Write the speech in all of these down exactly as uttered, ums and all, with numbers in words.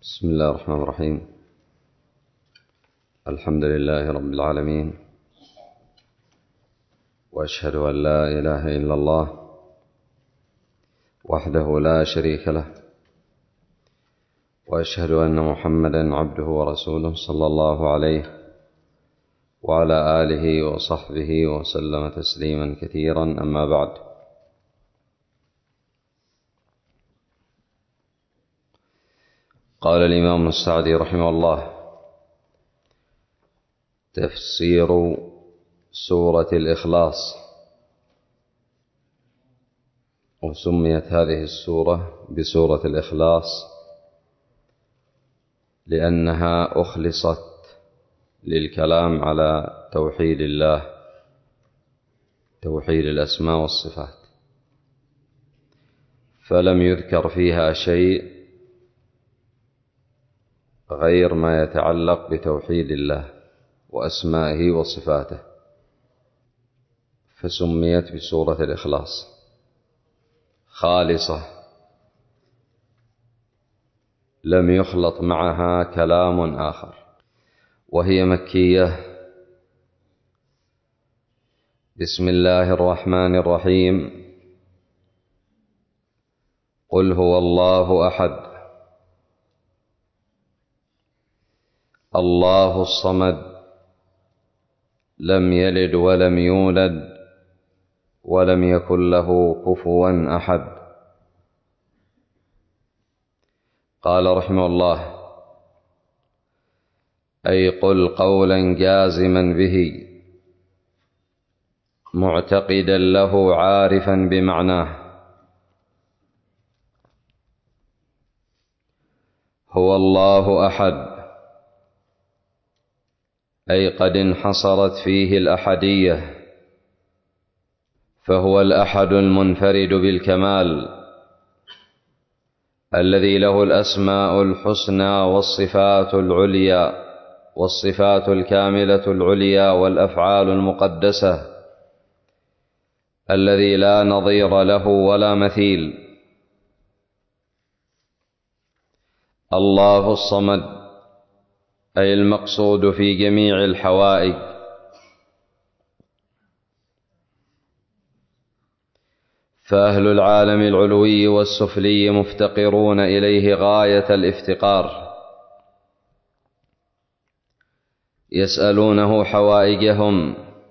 بسم الله الرحمن الرحيم. الحمد لله رب العالمين، وأشهد أن لا إله إلا الله وحده لا شريك له، وأشهد أن محمدا عبده ورسوله صلى الله عليه وعلى آله وصحبه وسلم تسليما كثيرا. أما بعد، قال الإمام السعدي رحمه الله: تفسير سورة الإخلاص. وسميت هذه السورة بسورة الإخلاص لأنها أخلصت للكلام على توحيد الله، توحيد الأسماء والصفات، فلم يذكر فيها شيء غير ما يتعلق بتوحيد الله وأسمائه وصفاته، فسميت بسورة الإخلاص، خالصة لم يخلط معها كلام آخر. وهي مكية. بسم الله الرحمن الرحيم. قل هو الله أحد الله الصمد لم يلد ولم يولد ولم يكن له كفوا أحد. قال رحمه الله: أي قل قولا جازما به معتقدا له عارفا بمعناه. هو الله أحد، أي قد انحصرت فيه الأحدية، فهو الأحد المنفرد بالكمال الذي له الأسماء الحسنى والصفات العليا والصفات الكاملة العليا والأفعال المقدسة، الذي لا نظير له ولا مثيل. الله الصمد، أي المقصود في جميع الحوائج، فأهل العالم العلوي والسفلي مفتقرون إليه غاية الافتقار، يسألونه حوائجهم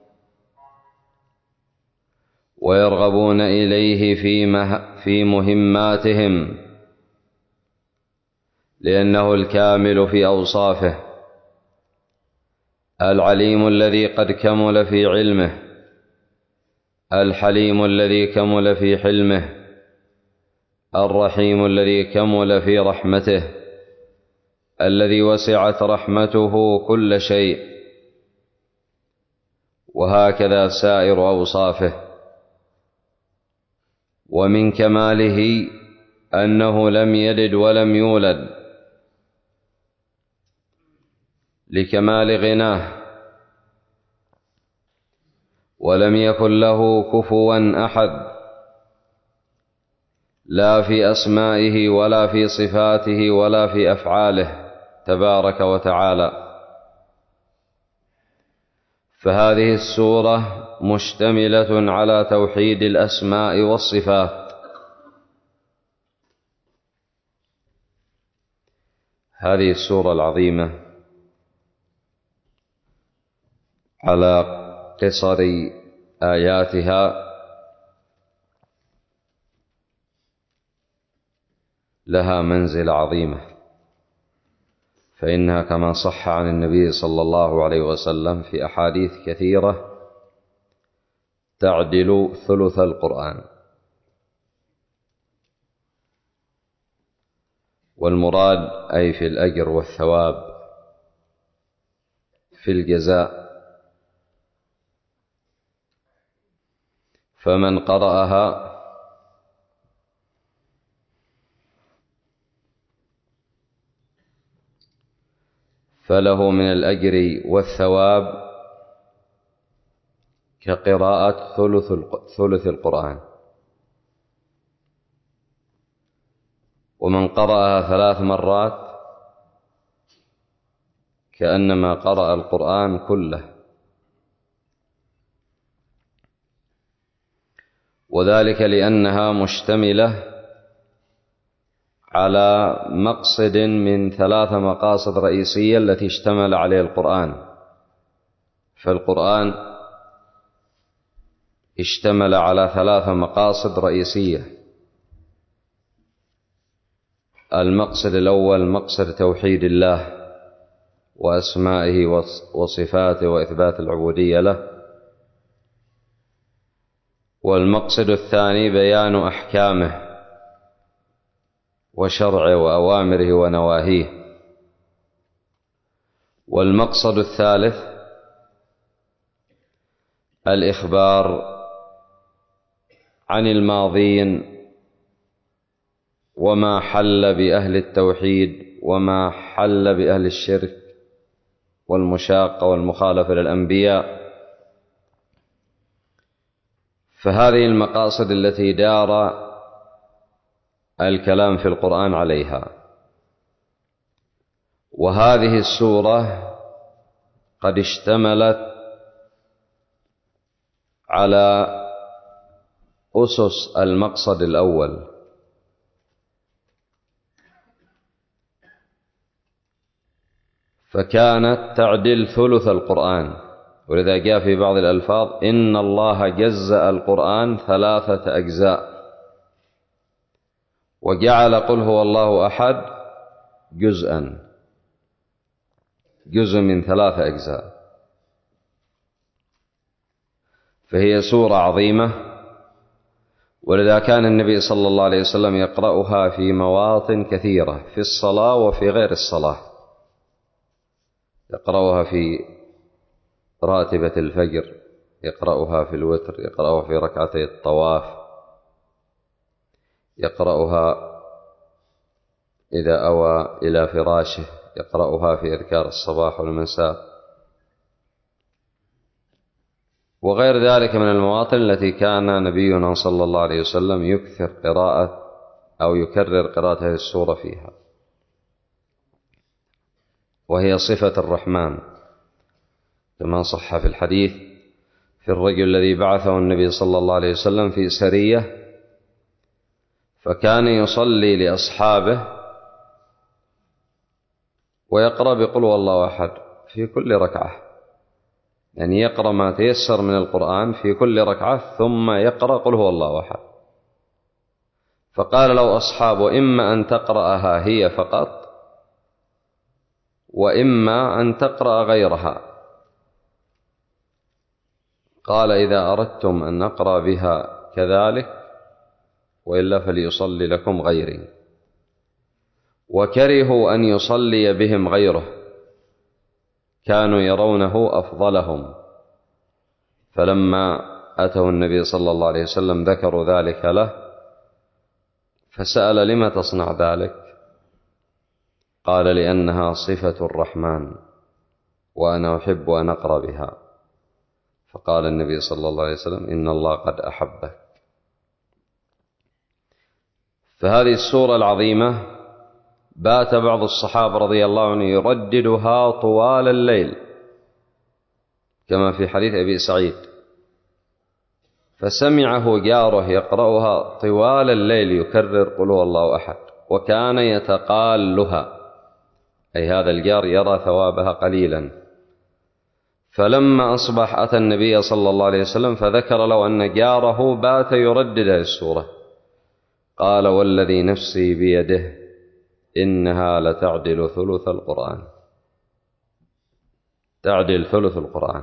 ويرغبون إليه في مهماتهم، لأنه الكامل في أوصافه، العليم الذي قد كمل في علمه، الحليم الذي كمل في حلمه، الرحيم الذي كمل في رحمته، الذي وسعت رحمته كل شيء، وهكذا سائر أوصافه. ومن كماله أنه لم يلد ولم يولد لكمال غناه، ولم يكن له كفوا أحد، لا في أسمائه ولا في صفاته ولا في أفعاله تبارك وتعالى. فهذه السورة مشتملة على توحيد الأسماء والصفات. هذه السورة العظيمة على قصر آياتها لها منزلة عظيمة، فإنها كما صح عن النبي صلى الله عليه وسلم في أحاديث كثيرة تعدل ثلث القرآن. والمراد أي في الأجر والثواب، في الجزاء. فمن قرأها فله من الأجر والثواب كقراءة ثلث ثلث القرآن. ومن قرأها ثلاث مرات كأنما قرأ القرآن كله، وذلك لأنها مشتملة على مقصد من ثلاث مقاصد رئيسية التي اشتمل عليه القرآن. فالقرآن اشتمل على ثلاث مقاصد رئيسية. المقصد الأول مقصد توحيد الله وأسمائه وصفاته وإثبات العبودية له. والمقصد الثاني بيان أحكامه وشرعه وأوامره ونواهيه. والمقصد الثالث الإخبار عن الماضين وما حل بأهل التوحيد وما حل بأهل الشرك والمشاقة والمخالفة للأنبياء. فهذه المقاصد التي دار الكلام في القرآن عليها. وهذه السورة قد اشتملت على أسس المقصد الأول، فكانت تعدل ثلث القرآن. ولذا جاء في بعض الألفاظ إن الله جزأ القرآن ثلاثة أجزاء، وجعل قل هو الله أحد جزءا، جزء من ثلاثة أجزاء. فهي سورة عظيمة، ولذا كان النبي صلى الله عليه وسلم يقرأها في مواطن كثيرة، في الصلاة وفي غير الصلاة. يقرأها في راتبة الفجر، يقرأها في الوتر، يقرأها في ركعتي الطواف، يقرأها إذا أوى إلى فراشه، يقرأها في أذكار الصباح والمساء، وغير ذلك من المواطن التي كان نبينا صلى الله عليه وسلم يكثر قراءة أو يكرر قراءة هذه السورة فيها. وهي صفة الرحمن كما صح في الحديث في الرجل الذي بعثه النبي صلى الله عليه وسلم في سرية، فكان يصلي لأصحابه ويقرأ بقل هو الله أحد في كل ركعة، يعني يقرأ ما تيسر من القرآن في كل ركعة ثم يقرأ قل هو الله أحد. فقال له أصحابه إما أن تقرأها هي فقط وإما أن تقرأ غيرها. قال إذا أردتم أن أقرأ بها كذلك وإلا فليصلي لكم غيري. وكرهوا أن يصلي بهم غيره، كانوا يرونه أفضلهم. فلما أتوا النبي صلى الله عليه وسلم ذكروا ذلك له، فسأل لما تصنع ذلك؟ قال لأنها صفة الرحمن وأنا أحب أن أقرأ بها. فقال النبي صلى الله عليه وسلم إن الله قد أحبك. فهذه السورة العظيمة بات بعض الصحابة رضي الله عنه يرددها طوال الليل كما في حديث أبي سعيد، فسمعه جاره يقرأها طوال الليل يكرر قل هو الله أحد، وكان يتقالها، أي هذا الجار يرى ثوابها قليلا. فلما أصبح أتى النبي صلى الله عليه وسلم فذكر له أن جاره بات يردد هذه السورة، قال والذي نفسي بيده إنها لتعدل ثلث القرآن، تعدل ثلث القرآن.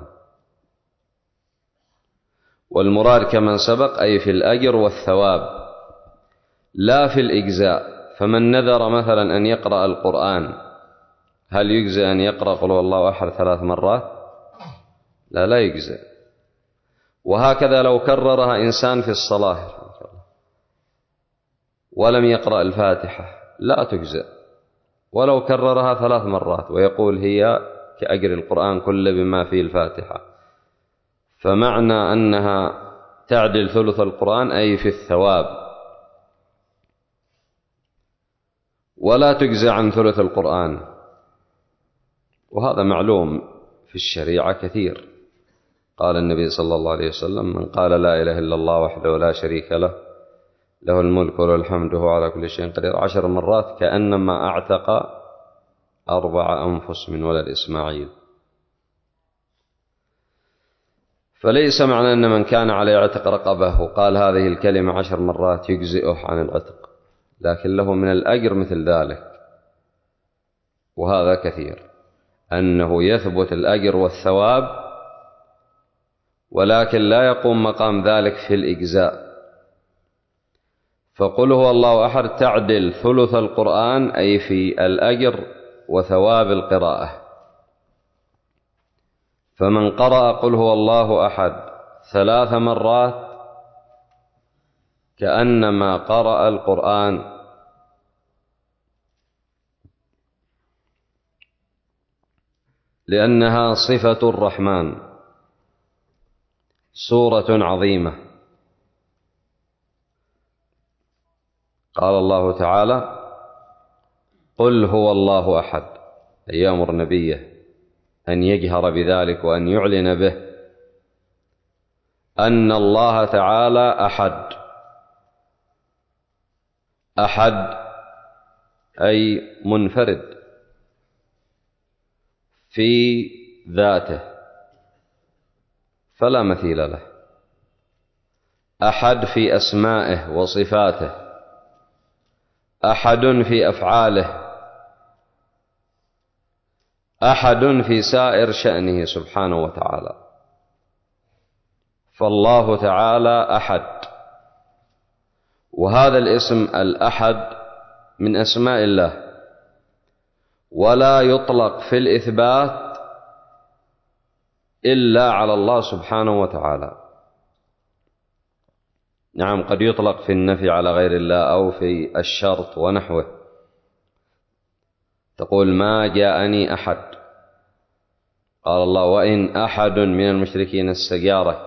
والمراد كما سبق أي في الأجر والثواب لا في الإجزاء. فمن نذر مثلا أن يقرأ القرآن هل يجزي أن يقرأ قل هو الله أحد ثلاث مرات؟ لا لا يجزي. وهكذا لو كررها إنسان في الصلاة ولم يقرأ الفاتحة لا تجزئ، ولو كررها ثلاث مرات ويقول هي كأجر القرآن كله بما فيه الفاتحة. فمعنى أنها تعدل ثلث القرآن أي في الثواب، ولا تجزى عن ثلث القرآن. وهذا معلوم في الشريعة كثير. قال النبي صلى الله عليه وسلم: من قال لا إله إلا الله وحده لا شريك له له الملك وله الحمد وهو على كل شيء قدير عشر مرات كأنما أعتق أربع أنفس من ولد إسماعيل. فليس معنى أن من كان عليه عتق رقبه وقال هذه الكلمة عشر مرات يجزئه عن العتق، لكن له من الأجر مثل ذلك، وهذا كثير، أنه يثبت الأجر والثواب، ولكن لا يقوم مقام ذلك في الإجزاء. فقل هو الله أحد تعدل ثلث القرآن، أي في الأجر وثواب القراءة. فمن قرأ قل هو الله أحد ثلاث مرات كأنما قرأ القرآن، لأنها صفة الرحمن، سورة عظيمة. قال الله تعالى: قل هو الله أحد، أي يأمر نبيه أن يجهر بذلك وأن يعلن به أن الله تعالى أحد. أحد أي منفرد في ذاته فلا مثيل له، أحد في أسمائه وصفاته، أحد في أفعاله، أحد في سائر شأنه سبحانه وتعالى. فالله تعالى أحد، وهذا الاسم الأحد من أسماء الله، ولا يطلق في الإثبات إلا على الله سبحانه وتعالى. نعم، قد يطلق في النفي على غير الله أو في الشرط ونحوه، تقول ما جاءني أحد. قال الله: وإن أحد من المشركين استجارك.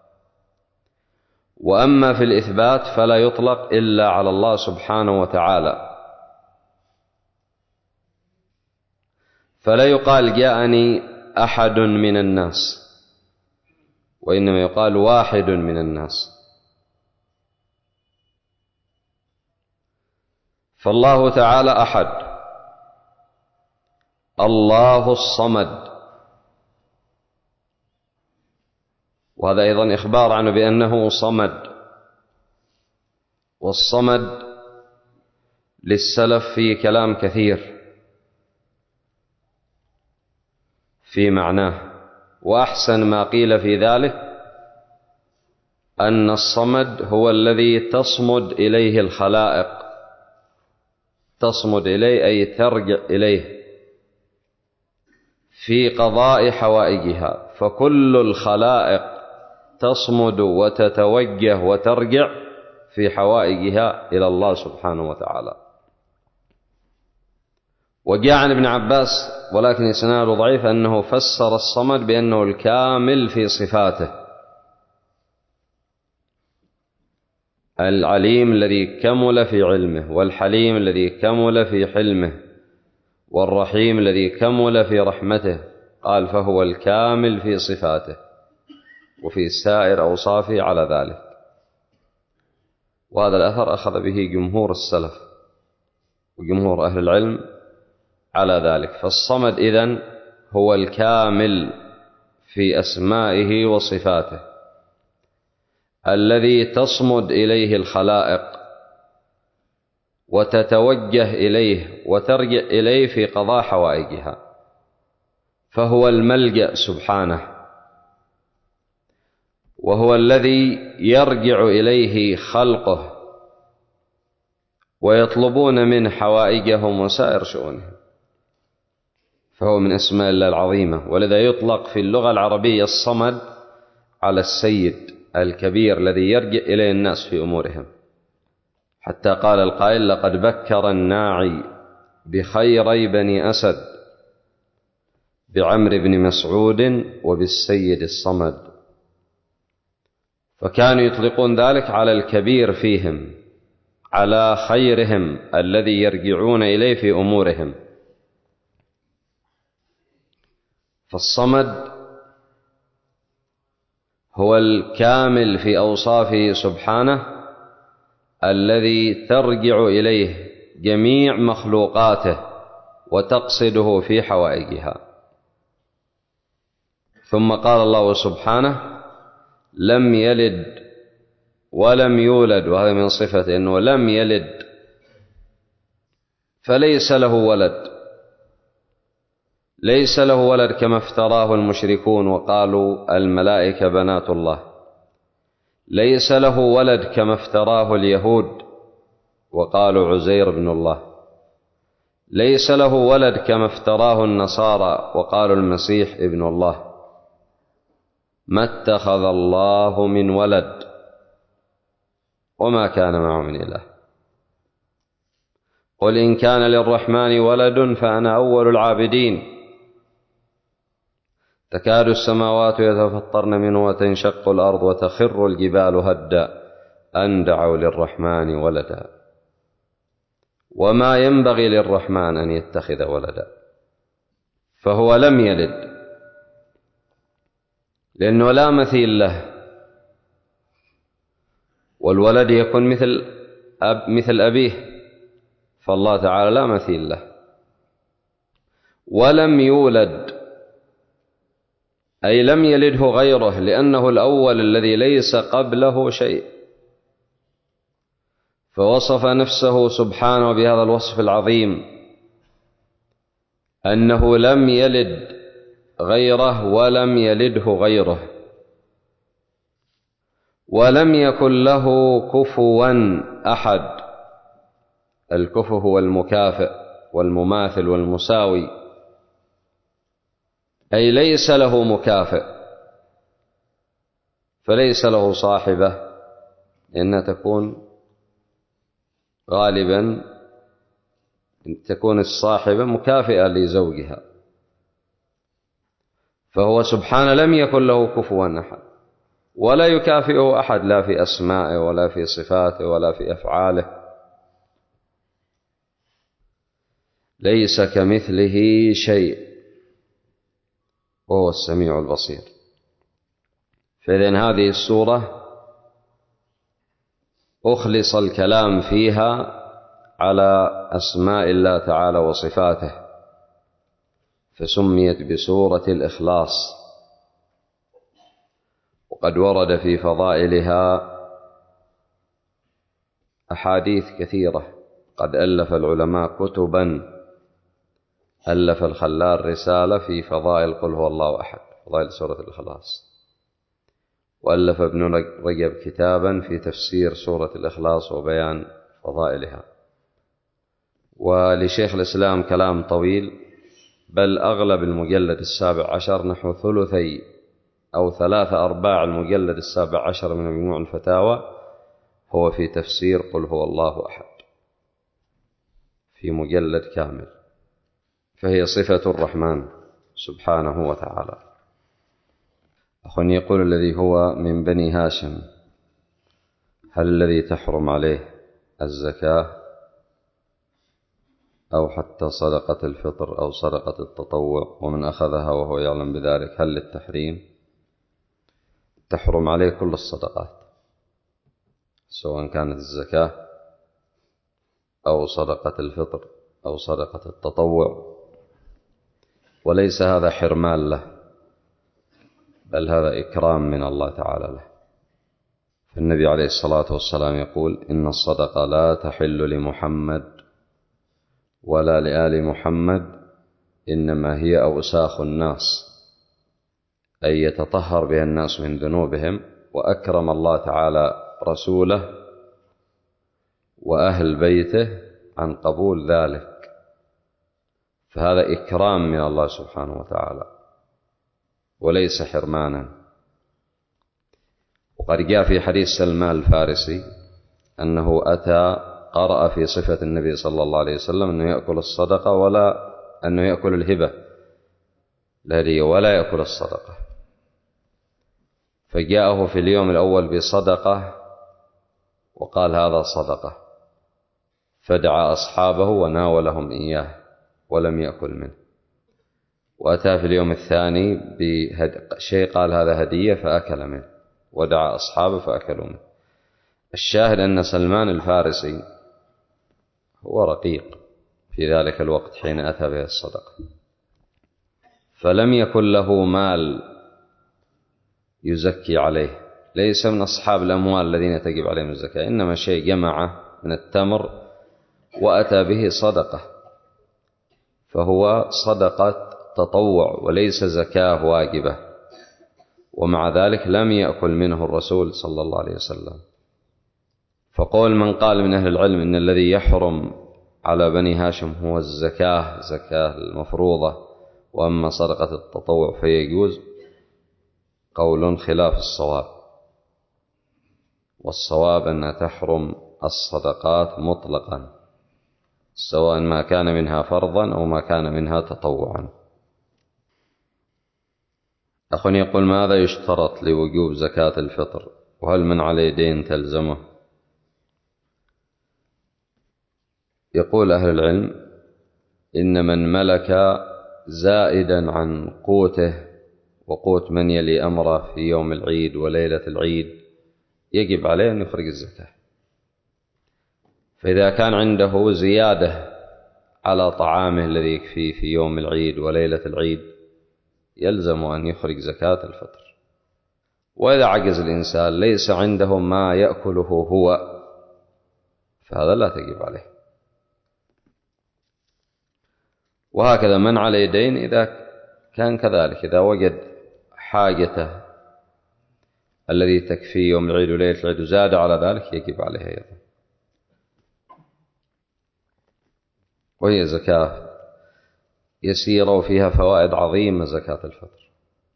وأما في الإثبات فلا يطلق إلا على الله سبحانه وتعالى، فلا يقال جاءني أحد من الناس، وإنما يقال واحد من الناس. فالله تعالى أحد. الله الصمد، وهذا أيضا إخبار عنه بأنه صمد. والصمد للسلف فيه كلام كثير في معناه، وأحسن ما قيل في ذلك أن الصمد هو الذي تصمد إليه الخلائق. تصمد إليه أي ترجع إليه في قضاء حوائجها، فكل الخلائق تصمد وتتوجه وترجع في حوائجها إلى الله سبحانه وتعالى. وجاء عن ابن عباس ولكن إسناده ضعيف أنه فسر الصمد بأنه الكامل في صفاته، العليم الذي كمل في علمه، والحليم الذي كمل في حلمه، والرحيم الذي كمل في رحمته. قال: فهو الكامل في صفاته وفي سائر أوصافه على ذلك. وهذا الأثر أخذ به جمهور السلف وجمهور أهل العلم على ذلك. فالصمد إذن هو الكامل في أسمائه وصفاته، الذي تصمد إليه الخلائق وتتوجه إليه وترجع إليه في قضاء حوائجها، فهو الملجأ سبحانه، وهو الذي يرجع إليه خلقه ويطلبون من حوائجهم وسائر شؤونهم، فهو من أسماء الله العظيمة. ولذا يطلق في اللغة العربية الصمد على السيد الكبير الذي يرجع إليه الناس في أمورهم، حتى قال القائل: لقد بكر الناعي بخيري بني أسد بعمر بن مسعود وبالسيد الصمد. فكانوا يطلقون ذلك على الكبير فيهم، على خيرهم الذي يرجعون إليه في أمورهم. فالصمد هو الكامل في أوصافه سبحانه الذي ترجع إليه جميع مخلوقاته وتقصده في حوائجها. ثم قال الله سبحانه: لم يلد ولم يولد، وهذا من صفته أنه لم يلد فليس له ولد، ليس له ولد كما افتراه المشركون وقالوا الملائكة بنات الله، ليس له ولد كما افتراه اليهود وقالوا عزير بن الله، ليس له ولد كما افتراه النصارى وقالوا المسيح ابن الله. ما اتخذ الله من ولد وما كان معه من إله. قل إن كان للرحمن ولد فأنا أول العابدين. تكاد السماوات يتفطرن منه وتنشق الأرض وتخر الجبال هدا أن دعوا للرحمن ولدا وما ينبغي للرحمن أن يتخذ ولدا. فهو لم يلد لأنه لا مثيل له، والولد يكون مثل أب مثل أبيه، فالله تعالى لا مثيل له. ولم يولد أي لم يلده غيره، لأنه الأول الذي ليس قبله شيء، فوصف نفسه سبحانه بهذا الوصف العظيم أنه لم يلد غيره ولم يلده غيره، ولم يكن له كفوا أحد. الكفو هو المكافئ والمماثل والمساوي، أي ليس له مكافئ، فليس له صاحبة، لأنها تكون غالبا تكون الصاحبة مكافئة لزوجها، فهو سبحانه لم يكن له كفوا أحد، ولا يكافئه أحد، لا في أسمائه ولا في صفاته ولا في أفعاله، ليس كمثله شيء وهو السميع البصير. فإذن هذه السورة أخلص الكلام فيها على أسماء الله تعالى وصفاته، فسميت بسورة الإخلاص. وقد ورد في فضائلها أحاديث كثيرة، قد ألف العلماء كتبا، ألف الخلال رسالة في فضائل قل هو الله أحد، فضائل سورة الإخلاص، وألف ابن رجب كتابا في تفسير سورة الإخلاص وبيان فضائلها. ولشيخ الإسلام كلام طويل، بل أغلب المجلد السابع عشر نحو ثلثي أو ثلاثة أرباع المجلد السابع عشر من مجموع الفتاوى هو في تفسير قل هو الله أحد في مجلد كامل، فهي صفة الرحمن سبحانه وتعالى. أخ يقول: الذي هو من بني هاشم، هل الذي تحرم عليه الزكاة أو حتى صدقة الفطر أو صدقة التطوع، ومن أخذها وهو يعلم بذلك هل للتحريم؟ تحرم عليه كل الصدقات، سواء كانت الزكاة أو صدقة الفطر أو صدقة التطوع، وليس هذا حرمان له، بل هذا إكرام من الله تعالى له. فالنبي عليه الصلاة والسلام يقول: إن الصدقة لا تحل لمحمد ولا لآل محمد، إنما هي أوساخ الناس، أي يتطهر بها الناس من ذنوبهم. وأكرم الله تعالى رسوله وأهل بيته عن قبول ذلك، فهذا إكرام من الله سبحانه وتعالى وليس حرمانا. وقد جاء في حديث سلمان الفارسي أنه أتى قرأ في صفة النبي صلى الله عليه وسلم أنه يأكل الصدقة ولا أنه يأكل الهبة الهدية ولا يأكل الصدقة، فجاءه في اليوم الأول بصدقة وقال: هذا صدقة، فدعا أصحابه وناولهم إياه ولم يأكل منه. وأتى في اليوم الثاني بشيء قال هذا هدية فأكل منه، ودعا أصحابه فأكلوا منه. الشاهد أن سلمان الفارسي هو رقيق في ذلك الوقت حين أتى به الصدقة، فلم يكن له مال يزكي عليه، ليس من أصحاب الأموال الذين تجب عليهم الزكاة، إنما شيء جمعه من التمر وأتى به صدقة، فهو صدقة تطوع وليس زكاة واجبة، ومع ذلك لم يأكل منه الرسول صلى الله عليه وسلم. فقول من قال من أهل العلم إن الذي يحرم على بني هاشم هو الزكاة، زكاة المفروضة، وأما صدقة التطوع فيجوز، قول خلاف الصواب، والصواب أن تحرم الصدقات مطلقا، سواء ما كان منها فرضا أو ما كان منها تطوعا. أخ يقول: ماذا يشترط لوجوب زكاة الفطر؟ وهل من عليه دين تلزمه؟ يقول أهل العلم: إن من ملك زائدا عن قوته وقوت من يلي أمره في يوم العيد وليلة العيد يجب عليه أن يخرج الزكاة. فإذا كان عنده زيادة على طعامه الذي يكفيه في يوم العيد وليلة العيد يلزم أن يخرج زكاة الفطر. وإذا عجز الإنسان ليس عنده ما يأكله هو فهذا لا تجب عليه. وهكذا من عليه دين إذا كان كذلك، إذا وجد حاجته الذي تكفيه يوم العيد وليلة العيد وزاد على ذلك يجب عليه أيضا، وهي زكاة يسيرة وفيها فوائد عظيمة زكاة الفطر.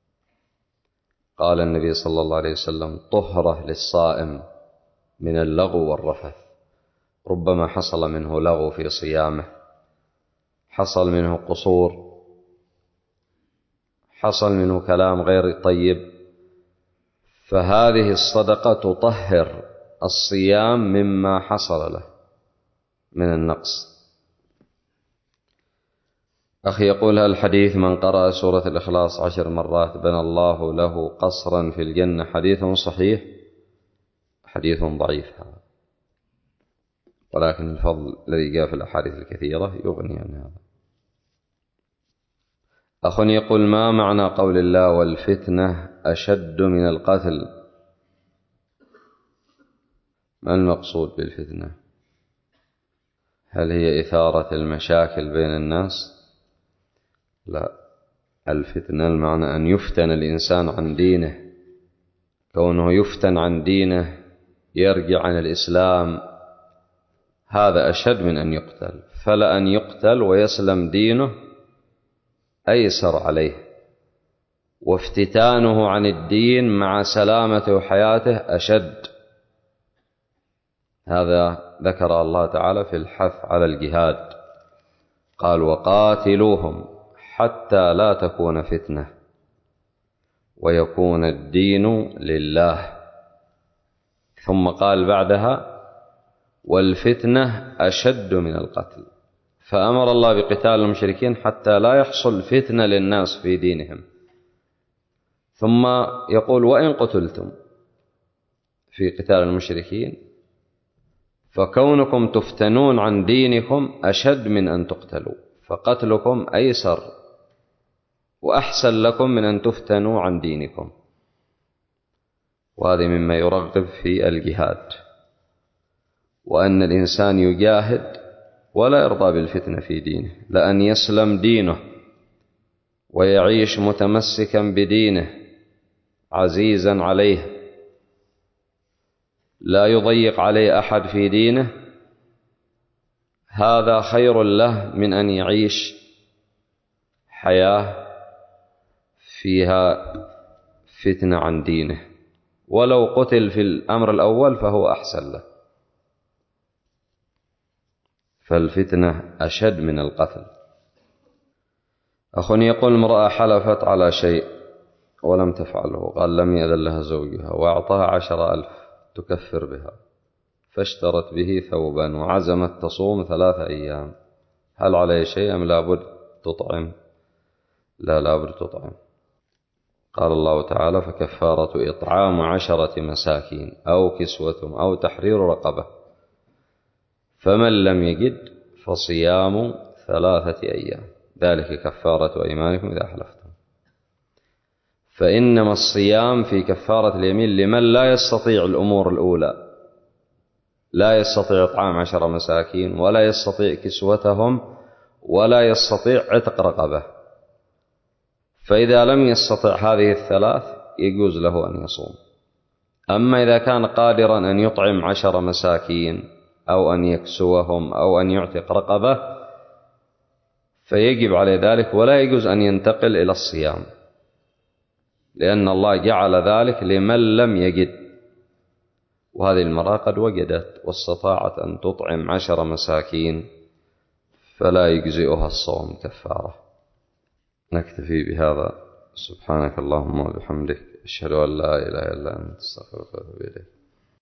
قال النبي صلى الله عليه وسلم: طهرة للصائم من اللغو والرفث. ربما حصل منه لغو في صيامه، حصل منه قصور، حصل منه كلام غير طيب، فهذه الصدقة تطهر الصيام مما حصل له من النقص. أخي يقول: هل الحديث من قرأ سورة الإخلاص عشر مرات بنى الله له قصرا في الجنة حديث صحيح؟ حديث ضعيف هذا، ولكن الفضل الذي جاء في الأحاديث الكثيرة يغني عن هذا. أخ يقول: ما معنى قول الله والفتنة أشد من القتل؟ ما المقصود بالفتنة؟ هل هي إثارة المشاكل بين الناس؟ لا، الفتنة المعنى أن يفتن الإنسان عن دينه، كونه يفتن عن دينه يرجع عن الإسلام، هذا أشد من أن يقتل. فلأن يقتل ويسلم دينه أيسر عليه، وافتتانه عن الدين مع سلامته وحياته أشد. هذا ذكر الله تعالى في الحث على الجهاد، قال: وقاتلوهم حتى لا تكون فتنة ويكون الدين لله. ثم قال بعدها: والفتنة أشد من القتل. فأمر الله بقتال المشركين حتى لا يحصل فتنة للناس في دينهم. ثم يقول: وإن قتلتم في قتال المشركين فكونكم تفتنون عن دينكم أشد من أن تقتلوا، فقتلكم أيسر وأحسن لكم من أن تفتنوا عن دينكم. وهذا مما يرغب في الجهاد، وأن الإنسان يجاهد ولا يرضى بالفتنة في دينه، لأن يسلم دينه ويعيش متمسكا بدينه عزيزا عليه، لا يضيق عليه أحد في دينه، هذا خير له من أن يعيش حياة فيها فتنة عن دينه، ولو قتل في الأمر الأول فهو أحسن له. فالفتنة أشد من القتل. أخ يقول: امرأة حلفت على شيء ولم تفعله، قال لم يأذن لها زوجها وأعطاها عشر ألف تكفر بها، فاشترت به ثوبا وعزمت تصوم ثلاثة أيام، هل عليه شيء أم لابد تطعم؟ لا لا بد تطعم. قال الله تعالى: فكفارة إطعام عشرة مساكين أو كسوتهم أو تحرير رقبة، فمن لم يجد فصيام ثلاثة أيام، ذلك كفارة أيمانكم إذا حلفتم. فإنما الصيام في كفارة اليمين لمن لا يستطيع الأمور الأولى، لا يستطيع إطعام عشر مساكين، ولا يستطيع كسوتهم، ولا يستطيع عتق رقبة. فإذا لم يستطع هذه الثلاث يجوز له أن يصوم. أما إذا كان قادرا أن يطعم عشر مساكين أو أن يكسوهم أو أن يعتق رقبة فيجب عليه ذلك، ولا يجوز أن ينتقل إلى الصيام، لأن الله جعل ذلك لمن لم يجد، وهذه المرأة قد وجدت واستطاعت أن تطعم عشر مساكين فلا يجزئها الصوم كفارة. نكتفي بهذا. سبحانك اللهم وبحمدك، أشهد أن لا إله إلا أنت، أستغفرك وأتوب إليك.